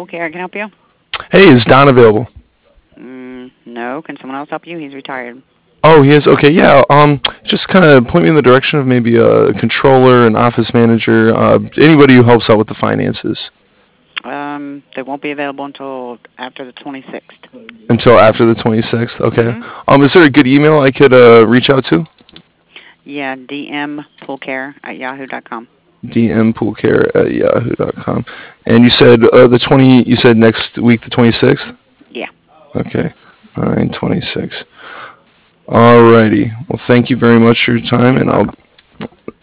Pool Care. I can help you? Hey, is Don available? No. Can someone else help you? He's retired. Oh, he is. Okay, yeah. Just kind of point me in the direction of maybe a controller, an office manager, anybody who helps out with the finances They won't be available until after the 26th. until after the 26th. Okay. Mm-hmm. Is there a good email I could reach out to? Yeah, dmpoolcare@yahoo.com. dmpoolcare@yahoo.com. And you said you said next week the 26th? Yeah. Okay. 9/26. Alrighty. Well, thank you very much for your time, You're and I'll welcome.